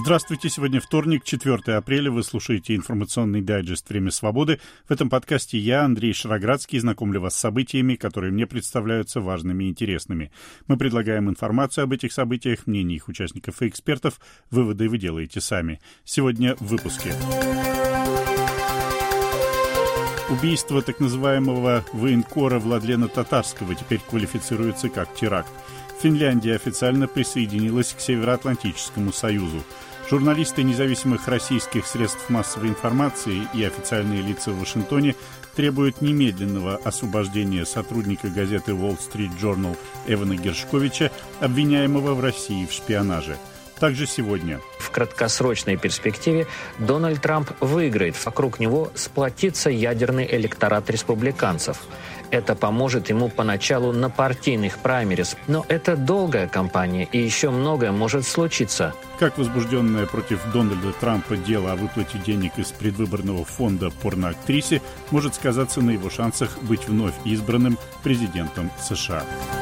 Здравствуйте, сегодня вторник, 4 апреля, вы слушаете информационный дайджест «Время свободы». В этом подкасте я, Андрей Шароградский, знакомлю вас с событиями, которые мне представляются важными и интересными. Мы предлагаем информацию об этих событиях, мнения их участников и экспертов, выводы вы делаете сами. Сегодня в выпуске. Убийство так называемого военкора Владлена Татарского теперь квалифицируется как теракт. Финляндия официально присоединилась к Североатлантическому союзу. Журналисты независимых российских средств массовой информации и официальные лица в Вашингтоне требуют немедленного освобождения сотрудника газеты Wall Street Journal Эвана Гершковича, обвиняемого в России в шпионаже. Также сегодня. В краткосрочной перспективе Дональд Трамп выиграет. Вокруг него сплотится ядерный электорат республиканцев. Это поможет ему поначалу на партийных праймериз. Но это долгая кампания, и еще многое может случиться. Как возбужденное против Дональда Трампа дело о выплате денег из предвыборного фонда порноактрисе может сказаться на его шансах быть вновь избранным президентом США.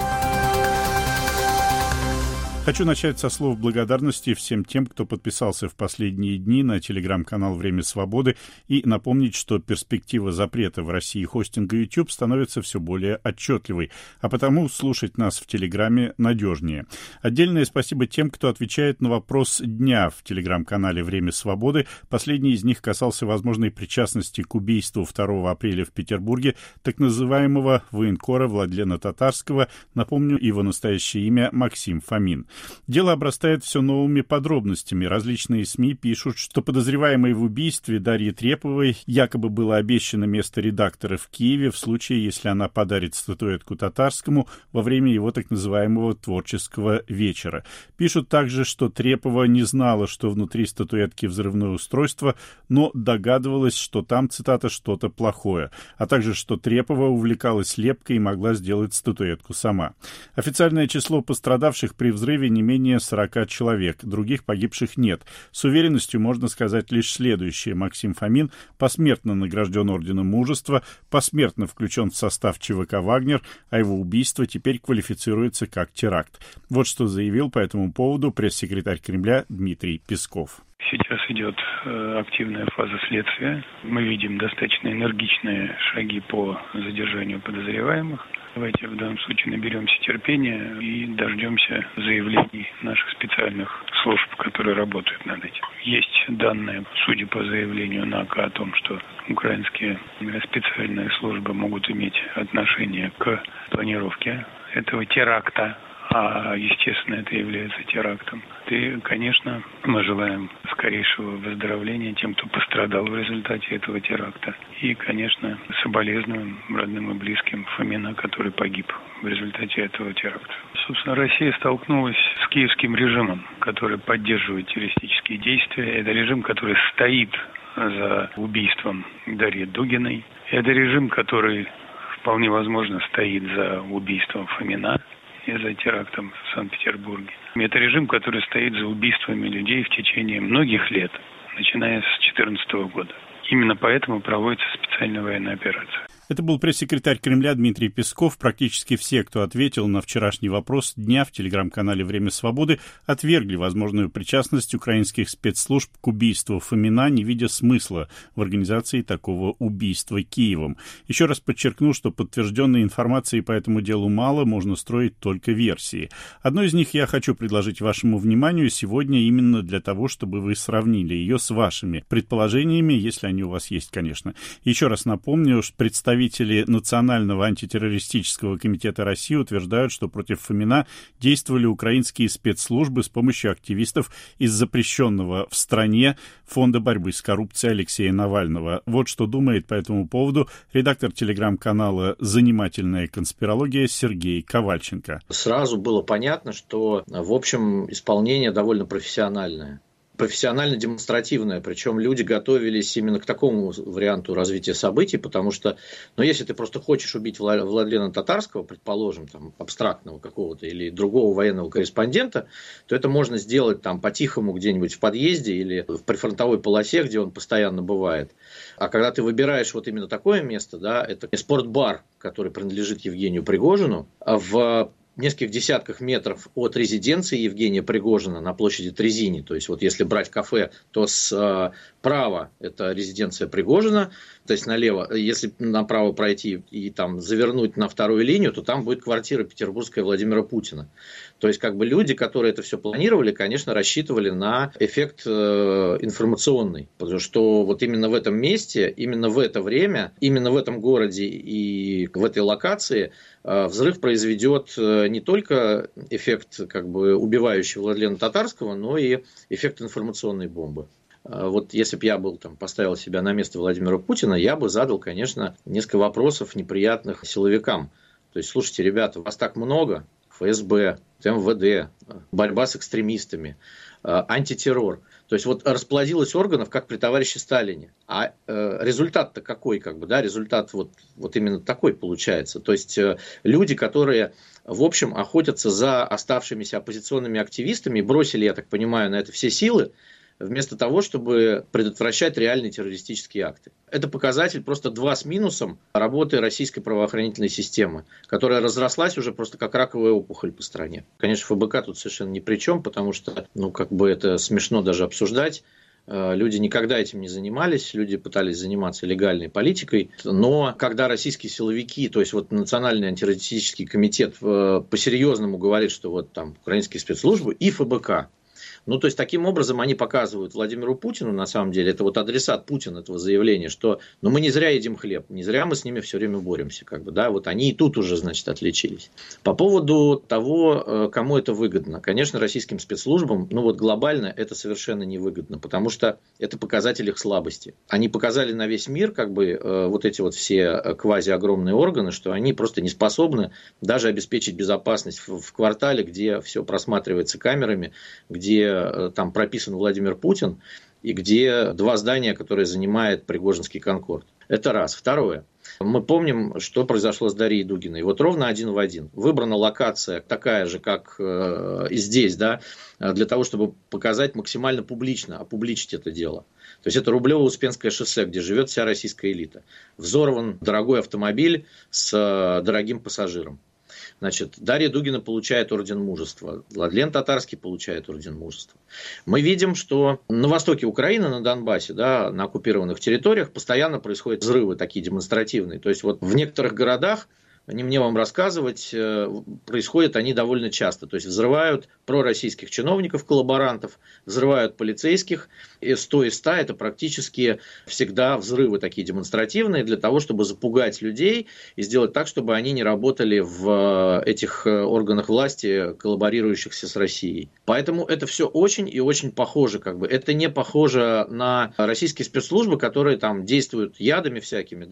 Хочу начать со слов благодарности всем тем, кто подписался в последние дни на телеграм-канал «Время свободы», и напомнить, что перспектива запрета в России хостинга YouTube становится все более отчетливой, а потому слушать нас в Телеграме надежнее. Отдельное спасибо тем, кто отвечает на вопрос дня в телеграм-канале «Время свободы». Последний из них касался возможной причастности к убийству 2 апреля в Петербурге так называемого военкора Владлена Татарского. Напомню, его настоящее имя Максим Фомин. Дело обрастает все новыми подробностями. Различные СМИ пишут, что подозреваемой в убийстве Дарье Треповой якобы было обещано место редактора в Киеве в случае, если она подарит статуэтку Татарскому во время его так называемого творческого вечера. Пишут также, что Трепова не знала, что внутри статуэтки взрывное устройство, но догадывалась, что там, цитата, что-то плохое, а также, что Трепова увлекалась лепкой и могла сделать статуэтку сама. Официальное число пострадавших при взрыве не менее 40 человек, других погибших нет. С уверенностью можно сказать лишь следующее. Максим Фомин посмертно награжден Орденом Мужества, посмертно включен в состав ЧВК «Вагнер», а его убийство теперь квалифицируется как теракт. Вот что заявил по этому поводу пресс-секретарь Кремля Дмитрий Песков. Сейчас идет активная фаза следствия. Мы видим достаточно энергичные шаги по задержанию подозреваемых. Давайте в данном случае наберемся терпения и дождемся заявлений наших специальных служб, которые работают над этим. Есть данные, судя по заявлению НАКа, о том, что украинские специальные службы могут иметь отношение к планировке этого теракта. А, естественно, это является терактом. И, конечно, мы желаем скорейшего выздоровления тем, кто пострадал в результате этого теракта. И, конечно, соболезнуем родным и близким Фомина, который погиб в результате этого теракта. Собственно, Россия столкнулась с киевским режимом, который поддерживает террористические действия. Это режим, который стоит за убийством Дарьи Дугиной. Это режим, который вполне возможно стоит за убийством Фомина и за терактом в Санкт-Петербурге. Это режим, который стоит за убийствами людей в течение многих лет, начиная с 2014 года. Именно поэтому проводится специальная военная операция. Это был пресс-секретарь Кремля Дмитрий Песков. Практически все, кто ответил на вчерашний вопрос дня в телеграм-канале «Время свободы», отвергли возможную причастность украинских спецслужб к убийству Фомина, не видя смысла в организации такого убийства Киевом. Еще раз подчеркну, что подтвержденной информации по этому делу мало, можно строить только версии. Одну из них я хочу предложить вашему вниманию сегодня именно для того, чтобы вы сравнили ее с вашими предположениями, если они у вас есть, конечно. Еще раз напомню, что представители Национального антитеррористического комитета России утверждают, что против Фомина действовали украинские спецслужбы с помощью активистов из запрещенного в стране Фонда борьбы с коррупцией Алексея Навального. Вот что думает по этому поводу редактор телеграм-канала «Занимательная конспирология» Сергей Ковальченко. Сразу было понятно, что, в общем, исполнение довольно профессиональное. Профессионально-демонстративное, причем люди готовились именно к такому варианту развития событий, потому что, если ты просто хочешь убить Владлена Татарского, предположим, там, абстрактного какого-то или другого военного корреспондента, то это можно сделать там по-тихому где-нибудь в подъезде или в прифронтовой полосе, где он постоянно бывает. А когда ты выбираешь вот именно такое место, да, это спортбар, который принадлежит Евгению Пригожину, в нескольких десятках метров от резиденции Евгения Пригожина на площади Трезини. То есть, вот если брать кафе, то справа это резиденция Пригожина, то есть налево, если направо пройти и там завернуть на вторую линию, то там будет квартира петербургская Владимира Путина. То есть, как бы люди, которые это все планировали, конечно, рассчитывали на эффект информационный. Потому что вот именно в этом месте, именно в это время, именно в этом городе и в этой локации взрыв произведет не только эффект как бы убивающий Владлена Татарского, но и эффект информационной бомбы. Вот если бы я поставил себя на место Владимира Путина, я бы задал, конечно, несколько вопросов неприятных силовикам. То есть, слушайте, ребята, вас так много, ФСБ, МВД, борьба с экстремистами, антитеррор. То есть, вот расплодилось органов, как при товарище Сталине. А результат-то какой, результат вот именно такой получается. То есть, люди, которые, в общем, охотятся за оставшимися оппозиционными активистами, бросили, я так понимаю, на это все силы, вместо того, чтобы предотвращать реальные террористические акты. Это показатель просто 2 с минусом работы российской правоохранительной системы, которая разрослась уже просто как раковая опухоль по стране. Конечно, ФБК тут совершенно ни при чем, потому что, это смешно даже обсуждать. Люди никогда этим не занимались, люди пытались заниматься легальной политикой, но когда российские силовики, то есть вот Национальный антитеррористический комитет по-серьезному говорит, что вот там украинские спецслужбы и ФБК, то есть, таким образом они показывают Владимиру Путину, на самом деле, это вот адресат Путина этого заявления, что мы не зря едим хлеб, не зря мы с ними все время боремся. Вот они и тут уже, отличились. По поводу того, кому это выгодно. Конечно, российским спецслужбам, глобально это совершенно невыгодно, потому что это показатель их слабости. Они показали на весь мир, вот эти вот все квази-огромные органы, что они просто не способны даже обеспечить безопасность в квартале, где все просматривается камерами, где там прописан Владимир Путин и где 2 здания, которые занимает Пригожинский Конкорд. Это раз. Второе. Мы помним, что произошло с Дарьей Дугиной. Вот ровно 1 в 1. Выбрана локация такая же, как и здесь, для того, чтобы показать максимально публично, опубличить это дело. То есть, это Рублево-Успенское шоссе, где живет вся российская элита. Взорван дорогой автомобиль с дорогим пассажиром. Дарья Дугина получает орден мужества, Владлен Татарский получает орден мужества. Мы видим, что на востоке Украины, на Донбассе, на оккупированных территориях постоянно происходят взрывы такие демонстративные. То есть, вот в некоторых городах, не мне вам рассказывать, происходят они довольно часто. То есть, взрывают пророссийских чиновников, коллаборантов, взрывают полицейских. И 100 из 100 это практически всегда взрывы такие демонстративные для того, чтобы запугать людей и сделать так, чтобы они не работали в этих органах власти, коллаборирующихся с Россией. Поэтому это все очень и очень похоже. Это не похоже на российские спецслужбы, которые там действуют ядами всякими,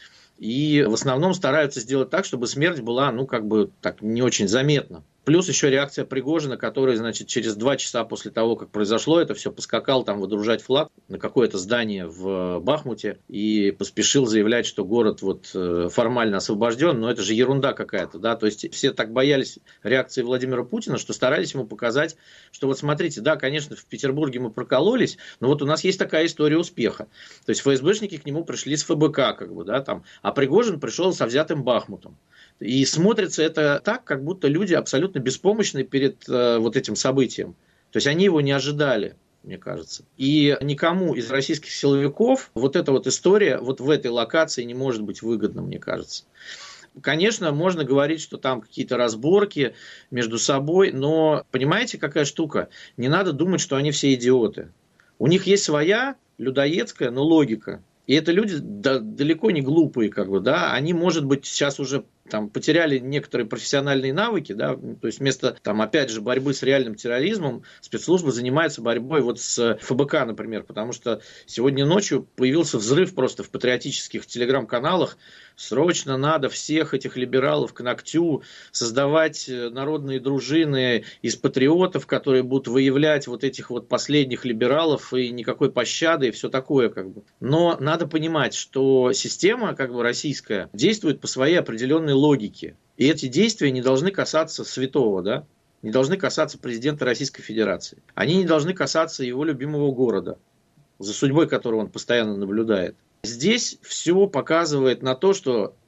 и в основном стараются сделать так, чтобы смерть была, не очень заметна. Плюс еще реакция Пригожина, который, через 2 часа после того, как произошло это все, поскакал там водружать флаг на какое-то здание в Бахмуте и поспешил заявлять, что город формально освобожден, но это же ерунда какая-то, То есть, все так боялись реакции Владимира Путина, что старались ему показать, что вот смотрите, конечно, в Петербурге мы прокололись, но вот у нас есть такая история успеха. То есть, ФСБшники к нему пришли с ФБК, а Пригожин пришел со взятым Бахмутом. И смотрится это так, как будто люди абсолютно беспомощны перед вот этим событием. То есть, они его не ожидали, мне кажется. И никому из российских силовиков вот эта вот история вот в этой локации не может быть выгодна, мне кажется. Конечно, можно говорить, что там какие-то разборки между собой, но понимаете, какая штука? Не надо думать, что они все идиоты. У них есть своя людоедская, но логика. И это люди далеко не глупые, они, может быть, сейчас уже потеряли некоторые профессиональные навыки, то есть вместо, опять же, борьбы с реальным терроризмом, спецслужбы занимаются борьбой с ФБК, например, потому что сегодня ночью появился взрыв просто в патриотических телеграм-каналах. Срочно надо всех этих либералов к ногтю, создавать народные дружины из патриотов, которые будут выявлять вот этих вот последних либералов, и никакой пощады, и все такое. Но надо понимать, что система российская действует по своей определенной логике. И эти действия не должны касаться святого, не должны касаться президента Российской Федерации. Они не должны касаться его любимого города, за судьбой которого он постоянно наблюдает. Здесь все показывает на то, что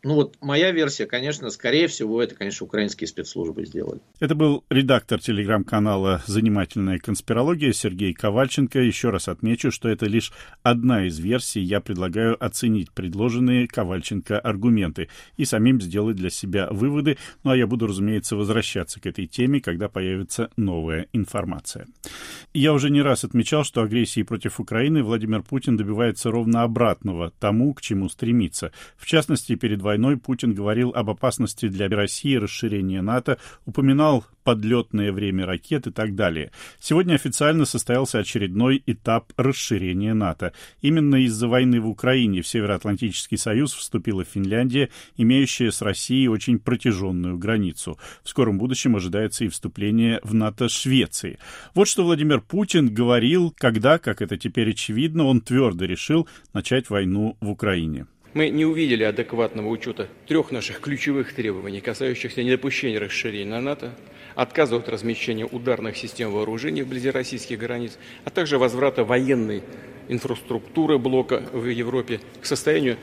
Моя версия, конечно, скорее всего, это, конечно, украинские спецслужбы сделали. Это был редактор телеграм-канала «Занимательная конспирология» Сергей Ковальченко. Еще раз отмечу, что это лишь одна из версий. Я предлагаю оценить предложенные Ковальченко аргументы и самим сделать для себя выводы. Ну а я буду, разумеется, возвращаться к этой теме, когда появится новая информация. Я уже не раз отмечал, что агрессией против Украины Владимир Путин добивается ровно обратного тому, к чему стремится. В частности, перед войной Путин говорил об опасности для России расширения НАТО, упоминал подлетное время ракет и так далее. Сегодня официально состоялся очередной этап расширения НАТО. Именно из-за войны в Украине в Североатлантический союз вступила Финляндия, имеющая с Россией очень протяженную границу. В скором будущем ожидается и вступление в НАТО Швеции. Вот что Владимир Путин говорил, когда, как это теперь очевидно, он твердо решил начать войну в Украине. Мы не увидели адекватного учета 3 наших ключевых требований, касающихся недопущения расширения на НАТО, отказа от размещения ударных систем вооружений вблизи российских границ, а также возврата военной инфраструктуры блока в Европе к состоянию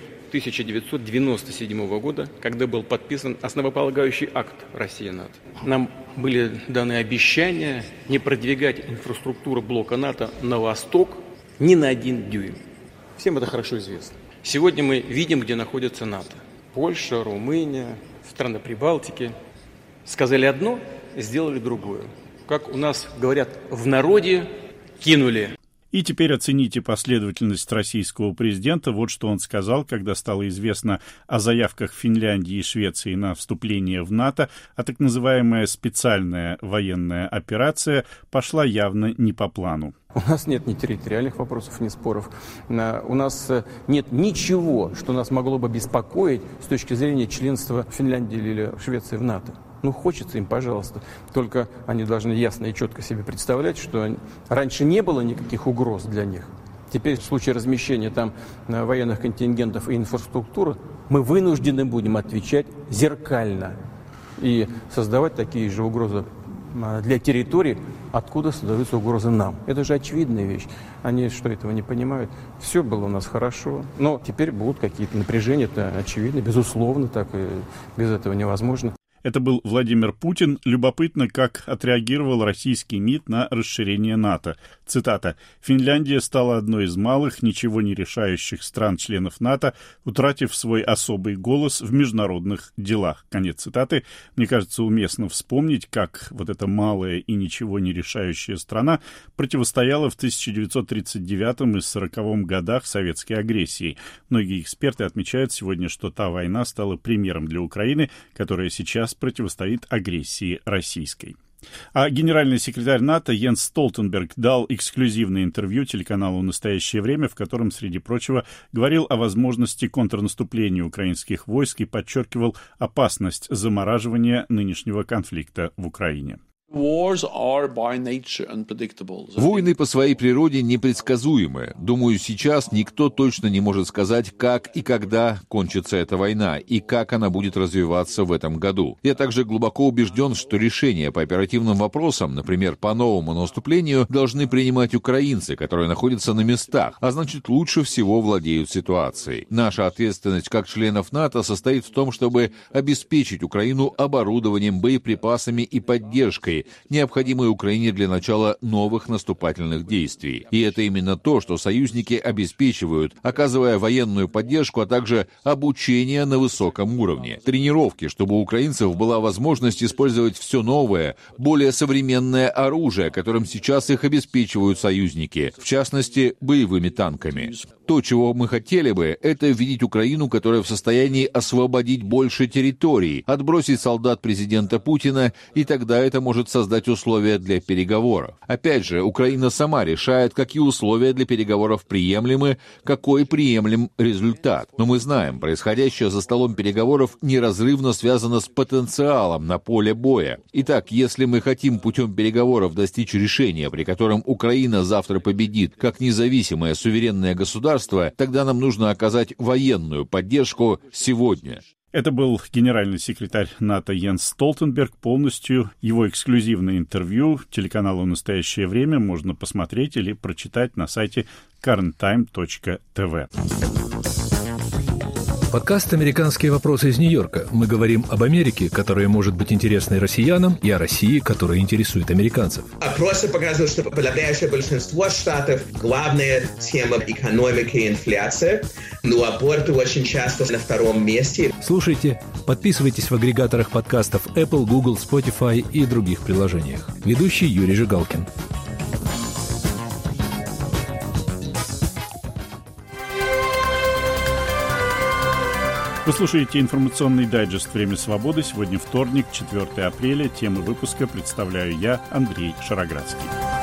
1997 года, когда был подписан основополагающий акт Россия-НАТО. Нам были даны обещания не продвигать инфраструктуру блока НАТО на восток ни на 1 дюйм. Всем это хорошо известно. Сегодня мы видим, где находится НАТО. Польша, Румыния, страны Прибалтики. Сказали одно, сделали другое. Как у нас говорят в народе, кинули. И теперь оцените последовательность российского президента. Вот что он сказал, когда стало известно о заявках Финляндии и Швеции на вступление в НАТО, а так называемая специальная военная операция пошла явно не по плану. У нас нет ни территориальных вопросов, ни споров. У нас нет ничего, что нас могло бы беспокоить с точки зрения членства Финляндии или Швеции в НАТО. Хочется им, пожалуйста. Только они должны ясно и четко себе представлять, что раньше не было никаких угроз для них. Теперь в случае размещения там военных контингентов и инфраструктуры мы вынуждены будем отвечать зеркально и создавать такие же угрозы для территорий, откуда создаются угрозы нам. Это же очевидная вещь. Они что, этого не понимают? Все было у нас хорошо, но теперь будут какие-то напряжения, это очевидно, безусловно, так и без этого невозможно. Это был Владимир Путин. Любопытно, как отреагировал российский МИД на расширение НАТО. Цитата. «Финляндия стала одной из малых, ничего не решающих стран-членов НАТО, утратив свой особый голос в международных делах». Конец цитаты. Мне кажется, уместно вспомнить, как вот эта малая и ничего не решающая страна противостояла в 1939 и 1940 годах советской агрессии. Многие эксперты отмечают сегодня, что та война стала примером для Украины, которая сейчас противостоит агрессии российской. А генеральный секретарь НАТО Йенс Столтенберг дал эксклюзивное интервью телеканалу «Настоящее время», в котором, среди прочего, говорил о возможности контрнаступления украинских войск и подчеркивал опасность замораживания нынешнего конфликта в Украине. Войны по своей природе непредсказуемы. Думаю, сейчас никто точно не может сказать, как и когда кончится эта война, и как она будет развиваться в этом году. Я также глубоко убежден, что решения по оперативным вопросам, например, по новому наступлению, должны принимать украинцы, которые находятся на местах, а значит, лучше всего владеют ситуацией. Наша ответственность как членов НАТО состоит в том, чтобы обеспечить Украину оборудованием, боеприпасами и поддержкой, необходимые Украине для начала новых наступательных действий. И это именно то, что союзники обеспечивают, оказывая военную поддержку, а также обучение на высоком уровне. Тренировки, чтобы у украинцев была возможность использовать все новое, более современное оружие, которым сейчас их обеспечивают союзники, в частности, боевыми танками. То, чего мы хотели бы, это видеть Украину, которая в состоянии освободить больше территорий, отбросить солдат президента Путина, и тогда это может создать условия для переговоров. Опять же, Украина сама решает, какие условия для переговоров приемлемы, какой приемлем результат. Но мы знаем, происходящее за столом переговоров неразрывно связано с потенциалом на поле боя. Итак, если мы хотим путем переговоров достичь решения, при котором Украина завтра победит как независимое суверенное государство, тогда нам нужно оказать военную поддержку сегодня. Это был генеральный секретарь НАТО Йенс Столтенберг. Полностью его эксклюзивное интервью телеканалу «Настоящее время» можно посмотреть или прочитать на сайте currenttime.tv. Подкаст «Американские вопросы» из Нью-Йорка. Мы говорим об Америке, которая может быть интересной россиянам, и о России, которая интересует американцев. Опросы показывают, что подавляющее большинство штатов главная тема экономики и инфляция, но аборты очень часто на втором месте. Слушайте, подписывайтесь в агрегаторах подкастов Apple, Google, Spotify и других приложениях. Ведущий Юрий Жигалкин. Вы слушаете информационный дайджест «Время свободы». Сегодня вторник, 4 апреля. Темы выпуска представляю я, Андрей Шароградский.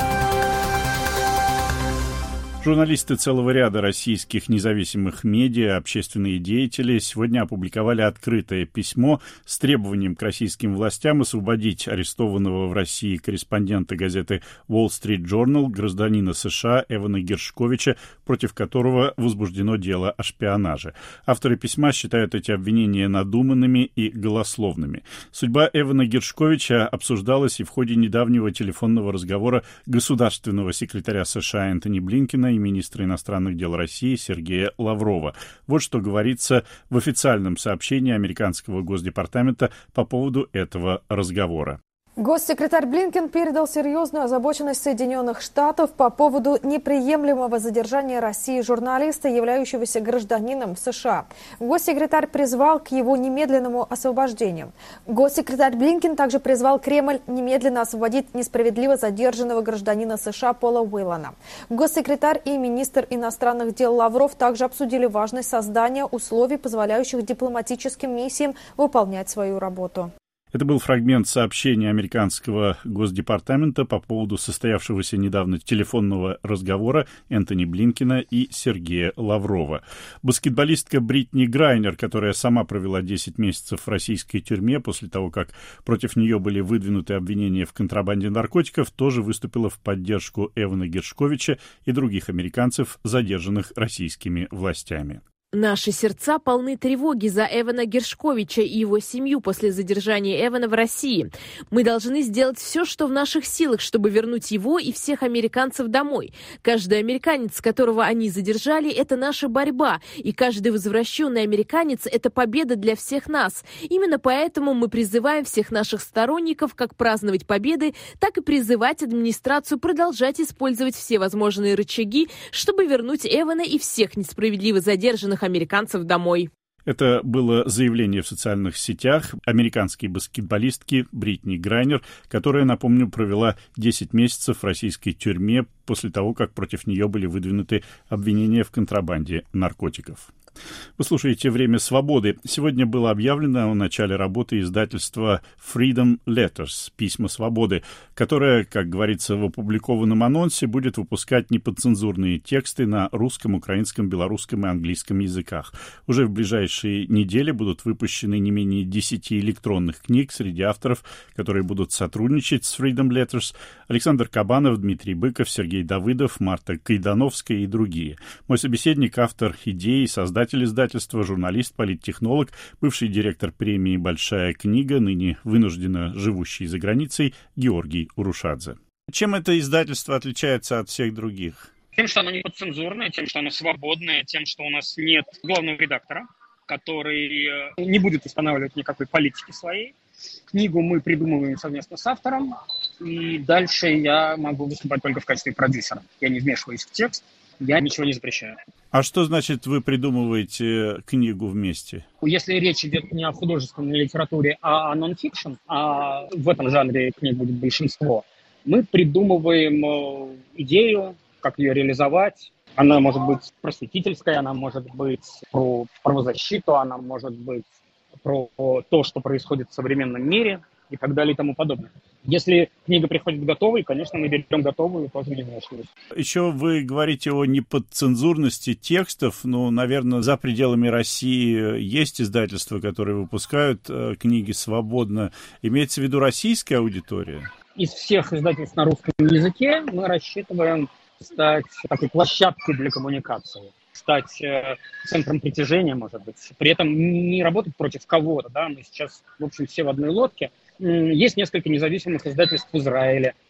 Журналисты целого ряда российских независимых медиа, общественные деятели сегодня опубликовали открытое письмо с требованием к российским властям освободить арестованного в России корреспондента газеты Wall Street Journal, гражданина США Эвана Гершковича, против которого возбуждено дело о шпионаже. Авторы письма считают эти обвинения надуманными и голословными. Судьба Эвана Гершковича обсуждалась и в ходе недавнего телефонного разговора государственного секретаря США Энтони Блинкена и министра иностранных дел России Сергея Лаврова. Вот что говорится в официальном сообщении американского Госдепартамента по поводу этого разговора. Госсекретарь Блинкен передал серьезную озабоченность Соединенных Штатов по поводу неприемлемого задержания России журналиста, являющегося гражданином США. Госсекретарь призвал к его немедленному освобождению. Госсекретарь Блинкен также призвал Кремль немедленно освободить несправедливо задержанного гражданина США Пола Уиллана. Госсекретарь и министр иностранных дел Лавров также обсудили важность создания условий, позволяющих дипломатическим миссиям выполнять свою работу. Это был фрагмент сообщения американского Госдепартамента по поводу состоявшегося недавно телефонного разговора Энтони Блинкена и Сергея Лаврова. Баскетболистка Бритни Грайнер, которая сама провела 10 месяцев в российской тюрьме после того, как против нее были выдвинуты обвинения в контрабанде наркотиков, тоже выступила в поддержку Эвана Гершковича и других американцев, задержанных российскими властями. Наши сердца полны тревоги за Эвана Гершковича и его семью после задержания Эвана в России. Мы должны сделать все, что в наших силах, чтобы вернуть его и всех американцев домой. Каждый американец, которого они задержали, это наша борьба, и каждый возвращенный американец – это победа для всех нас. Именно поэтому мы призываем всех наших сторонников как праздновать победы, так и призывать администрацию продолжать использовать все возможные рычаги, чтобы вернуть Эвана и всех несправедливо задержанных американцев домой. Это было заявление в социальных сетях американской баскетболистки Бритни Грайнер, которая, напомню, провела 10 месяцев в российской тюрьме после того, как против нее были выдвинуты обвинения в контрабанде наркотиков. Вы слушаете «Время свободы». Сегодня было объявлено о начале работы издательства Freedom Letters «Письма свободы», которое, как говорится в опубликованном анонсе, будет выпускать неподцензурные тексты на русском, украинском, белорусском и английском языках. Уже в ближайшие недели будут выпущены не менее 10 электронных книг среди авторов, которые будут сотрудничать с Freedom Letters: Александр Кабанов, Дмитрий Быков, Сергей Давыдов, Марта Кайдановская и другие. Мой собеседник — автор идеи, создатель издательства, журналист, политтехнолог, бывший директор премии «Большая книга», ныне вынужденно живущий за границей, Георгий Урушадзе. Чем это издательство отличается от всех других? Тем, что оно не подцензурное, тем, что оно свободное, тем, что у нас нет главного редактора, который не будет устанавливать никакой политики своей. Книгу мы придумываем совместно с автором, и дальше я могу выступать только в качестве продюсера. Я не вмешиваюсь в текст, я ничего не запрещаю. А что значит вы придумываете книгу вместе? Если речь идет не о художественной литературе, а о нон-фикшн, а в этом жанре книг будет большинство, мы придумываем идею, как ее реализовать. Она может быть просветительская, она может быть про правозащиту, она может быть про то, что происходит в современном мире и так далее и тому подобное. Если книга приходит готовой, конечно, мы берем готовую и тоже не вмешиваемся. Еще вы говорите о неподцензурности текстов. Ну, наверное, за пределами России есть издательства, которые выпускают книги свободно. Имеется в виду российская аудитория? Из всех издательств на русском языке мы рассчитываем стать такой площадкой для коммуникации, стать центром притяжения, может быть. При этом не работать против кого-то, да, мы сейчас, в общем, все в одной лодке. Есть несколько независимых издательств в Израиле,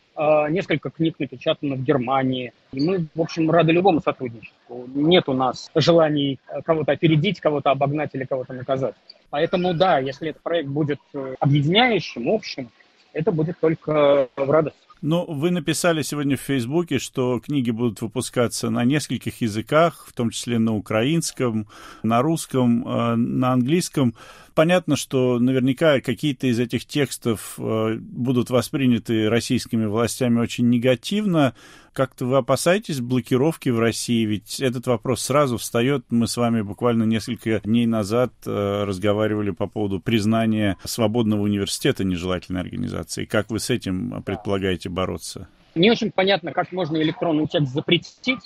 Несколько книг напечатано в Германии. И мы, в общем, рады любому сотрудничеству. Нет у нас желаний кого-то опередить, кого-то обогнать или кого-то наказать. Поэтому, да, если этот проект будет объединяющим, общим, это будет только в радость. Но вы написали сегодня в Фейсбуке, что книги будут выпускаться на нескольких языках, в том числе на украинском, на русском, на английском. Понятно, что наверняка какие-то из этих текстов будут восприняты российскими властями очень негативно. Как-то вы опасаетесь блокировки в России? Ведь этот вопрос сразу встает. Мы с вами буквально несколько дней назад разговаривали по поводу признания свободного университета нежелательной организации. Как вы с этим предполагаете бороться? Не очень понятно, как можно электронный текст запретить.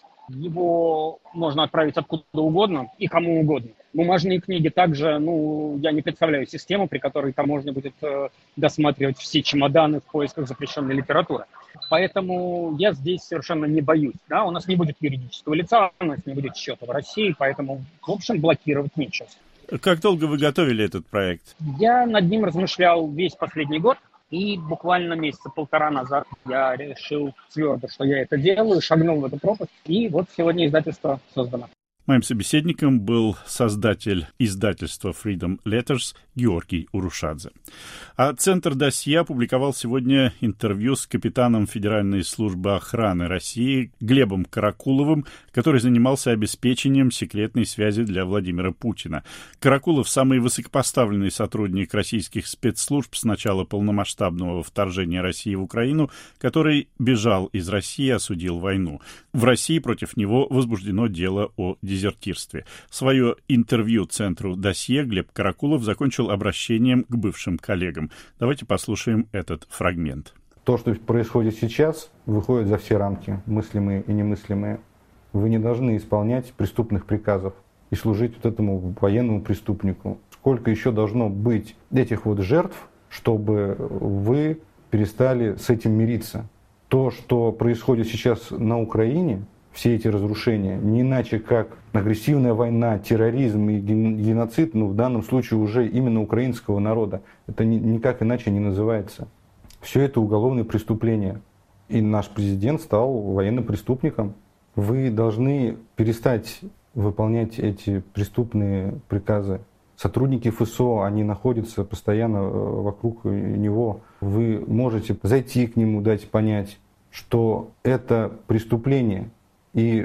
Его можно отправить откуда угодно и кому угодно. Бумажные книги также, я не представляю систему, при которой там можно будет досматривать все чемоданы в поисках запрещенной литературы. Поэтому я здесь совершенно не боюсь. Да? У нас не будет юридического лица, у нас не будет счета в России, поэтому, в общем, блокировать нечего. Как долго вы готовили этот проект? Я над ним размышлял весь последний год. И буквально месяца полтора назад я решил твердо, что я это делаю, шагнул в эту пропасть. И вот сегодня издательство создано. Моим собеседником был создатель издательства Freedom Letters Георгий Урушадзе. А Центр Досье опубликовал сегодня интервью с капитаном Федеральной службы охраны России Глебом Каракуловым, который занимался обеспечением секретной связи для Владимира Путина. Каракулов – самый высокопоставленный сотрудник российских спецслужб с начала полномасштабного вторжения России в Украину, который бежал из России и осудил войну. В России против него возбуждено дело о дезертирстве. Свое интервью Центру Досье Глеб Каракулов закончил обращением к бывшим коллегам. Давайте послушаем этот фрагмент. То, что происходит сейчас, выходит за все рамки, мыслимые и немыслимые. Вы не должны исполнять преступных приказов и служить вот этому военному преступнику. Сколько еще должно быть этих вот жертв, чтобы вы перестали с этим мириться? То, что происходит сейчас на Украине, все эти разрушения, не иначе как агрессивная война, терроризм и геноцид, в данном случае уже именно украинского народа. Это никак иначе не называется. Все это уголовные преступления. И наш президент стал военным преступником. Вы должны перестать выполнять эти преступные приказы. Сотрудники ФСО, они находятся постоянно вокруг него. Вы можете зайти к нему, дать понять, что это преступление. И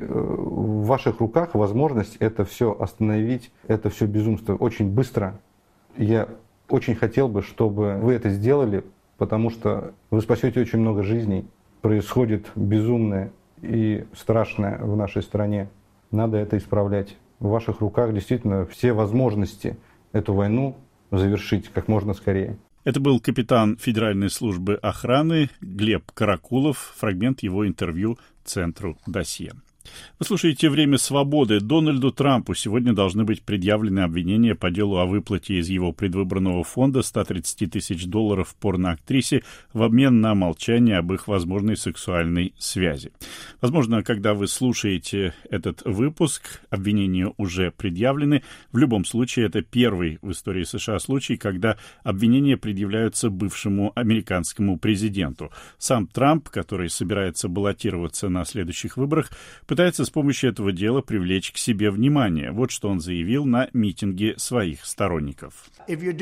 в ваших руках возможность это все остановить, это все безумство очень быстро. Я очень хотел бы, чтобы вы это сделали, потому что вы спасете очень много жизней. Происходит безумное и страшное в нашей стране. Надо это исправлять. В ваших руках действительно все возможности эту войну завершить как можно скорее. Это был капитан Федеральной службы охраны Глеб Каракулов. Фрагмент его интервью Центру Досье. Вы слушаете «Время свободы». Дональду Трампу сегодня должны быть предъявлены обвинения по делу о выплате из его предвыборного фонда $130 тысяч порноактрисе в обмен на молчание об их возможной сексуальной связи. Возможно, когда вы слушаете этот выпуск, обвинения уже предъявлены. В любом случае, это первый в истории США случай, когда обвинения предъявляются бывшему американскому президенту. Сам Трамп, который собирается баллотироваться на следующих выборах, пытается с помощью этого дела привлечь к себе внимание. Вот что он заявил на митинге своих сторонников. Если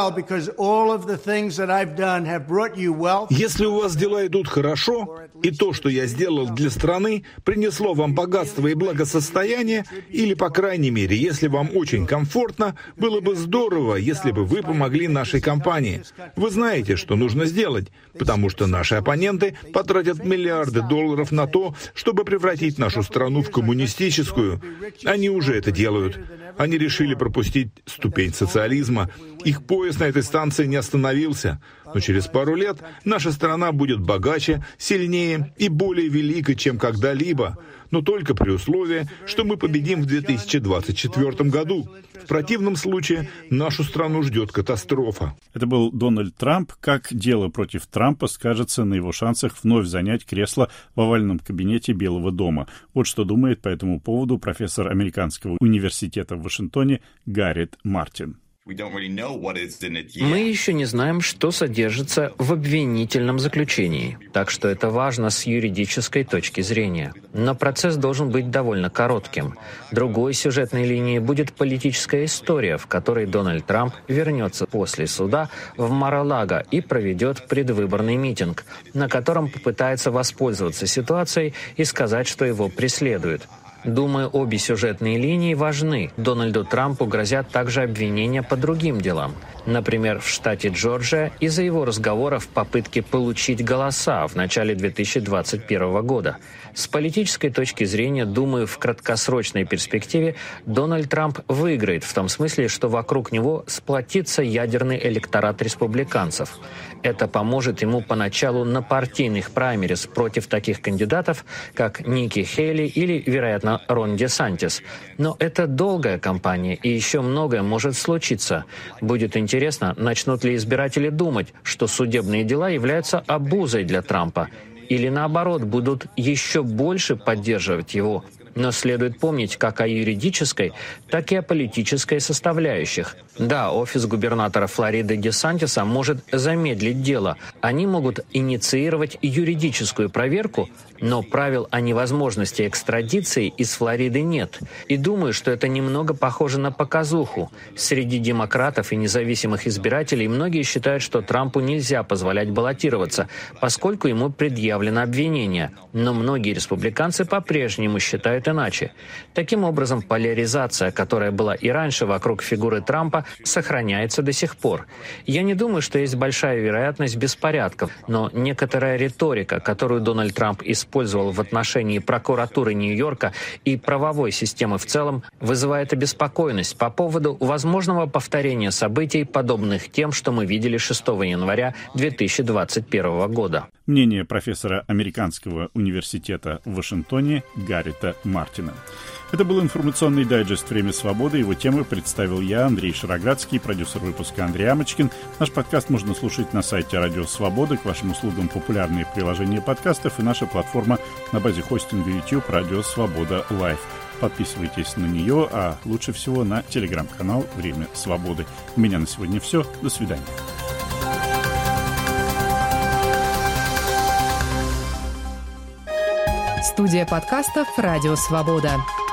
у вас дела идут хорошо, и то, что я сделал для страны, принесло вам богатство и благосостояние, или, по крайней мере, если вам очень комфортно, было бы здорово, если бы вы помогли нашей компании. Вы знаете, что нужно сделать, потому что наши оппоненты потратят миллиарды долларов на то, чтобы превратить нашу страну в коммунистическую. Они уже это делают. Они решили пропустить ступень социализма. Их поезд на этой станции не остановился. Но через пару лет наша страна будет богаче, сильнее и более великой, чем когда-либо. Но только при условии, что мы победим в 2024 году. В противном случае нашу страну ждет катастрофа. Это был Дональд Трамп. Как дело против Трампа скажется на его шансах вновь занять кресло в овальном кабинете Белого дома? Вот что думает по этому поводу профессор Американского университета в Вашингтоне Гаррет Мартин. Мы еще не знаем, что содержится в обвинительном заключении, так что это важно с юридической точки зрения. Но процесс должен быть довольно коротким. Другой сюжетной линией будет политическая история, в которой Дональд Трамп вернется после суда в Мар-а-Лаго и проведет предвыборный митинг, на котором попытается воспользоваться ситуацией и сказать, что его преследуют. Думаю, обе сюжетные линии важны. Дональду Трампу грозят также обвинения по другим делам. Например, в штате Джорджия из-за его разговоров в попытке получить голоса в начале 2021 года. С политической точки зрения, думаю, в краткосрочной перспективе Дональд Трамп выиграет в том смысле, что вокруг него сплотится ядерный электорат республиканцев. Это поможет ему поначалу на партийных праймерис против таких кандидатов, как Ники Хейли или, вероятно, Рон Десантис. Но это долгая кампания, и еще многое может случиться. Будет интересно, начнут ли избиратели думать, что судебные дела являются обузой для Трампа, или наоборот, будут еще больше поддерживать его. Но следует помнить как о юридической, так и о политической составляющих. Да, офис губернатора Флориды Десантиса может замедлить дело. Они могут инициировать юридическую проверку, но правил о невозможности экстрадиции из Флориды нет. И думаю, что это немного похоже на показуху. Среди демократов и независимых избирателей многие считают, что Трампу нельзя позволять баллотироваться, поскольку ему предъявлено обвинение. Но многие республиканцы по-прежнему считают иначе. Таким образом, поляризация, которая была и раньше вокруг фигуры Трампа, сохраняется до сих пор. Я не думаю, что есть большая вероятность беспорядков, но некоторая риторика, которую Дональд Трамп использовал в отношении прокуратуры Нью-Йорка и правовой системы в целом, вызывает обеспокоенность по поводу возможного повторения событий, подобных тем, что мы видели 6 января 2021 года. Мнение профессора Американского университета в Вашингтоне Гаррита Мартина. Это был информационный дайджест «Время свободы». Его темы представил я, Андрей Шароградский, продюсер выпуска Андрей Амочкин. Наш подкаст можно слушать на сайте Радио Свобода. К вашим услугам популярные приложения подкастов и наша платформа на базе хостинга YouTube «Радио Свобода Лайв». Подписывайтесь на нее, а лучше всего на телеграм-канал «Время свободы». У меня на сегодня все. До свидания. Студия подкастов «Радио Свобода».